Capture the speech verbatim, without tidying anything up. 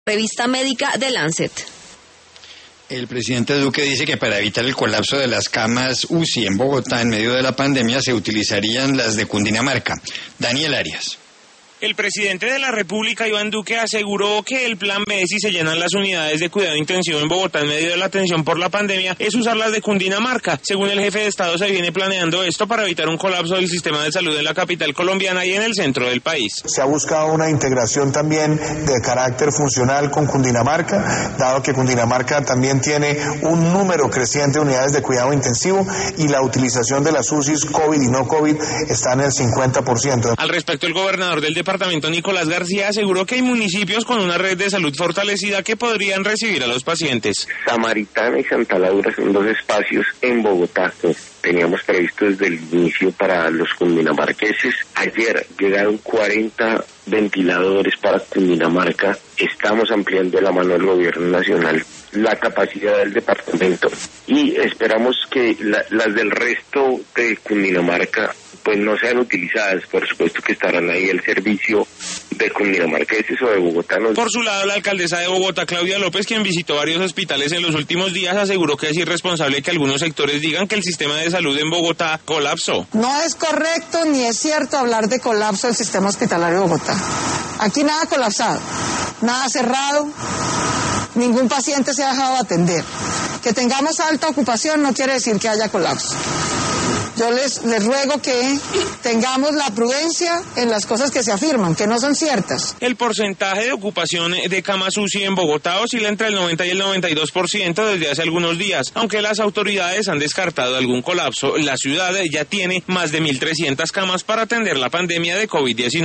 Revista médica de Lancet. El presidente Duque dice que para evitar el colapso de las camas U C I en Bogotá en medio de la pandemia se utilizarían las de Cundinamarca. Daniel Arias. El presidente de la República, Iván Duque, aseguró que el plan B, si se llenan las unidades de cuidado intensivo en Bogotá en medio de la atención por la pandemia, es usar las de Cundinamarca. Según el jefe de Estado, se viene planeando esto para evitar un colapso del sistema de salud en la capital colombiana y en el centro del país. Se ha buscado una integración también de carácter funcional con Cundinamarca, dado que Cundinamarca también tiene un número creciente de unidades de cuidado intensivo y la utilización de las U C Is COVID y no COVID está en el cincuenta por ciento. Al respecto, el gobernador del departamento Departamento Nicolás García aseguró que hay municipios con una red de salud fortalecida que podrían recibir a los pacientes. Samaritana y Santa Laura son dos espacios en Bogotá que teníamos previsto desde el inicio para los cundinamarqueses. Ayer llegaron cuarenta ventiladores para Cundinamarca. Estamos ampliando de la mano del gobierno nacional la capacidad del departamento y esperamos que la, las del resto de Cundinamarca pues no sean utilizadas. Por supuesto que estarán ahí el servicio de cundinamarqueses o de bogotanos. Por su lado, la alcaldesa de Bogotá, Claudia López, quien visitó varios hospitales en los últimos días, aseguró que es irresponsable que algunos sectores digan que el sistema de salud en Bogotá colapsó. No es correcto ni es cierto hablar de colapso del sistema hospitalario de Bogotá. Aquí nada colapsado, nada cerrado, ningún paciente se ha dejado atender. Que tengamos alta ocupación no quiere decir que haya colapso. Yo les, les ruego que tengamos la prudencia en las cosas que se afirman, que no son ciertas. El porcentaje de ocupación de camas U C I en Bogotá oscila entre el noventa y el noventa y dos por ciento desde hace algunos días. Aunque las autoridades han descartado algún colapso, la ciudad ya tiene más de mil trescientas camas para atender la pandemia de COVID diecinueve.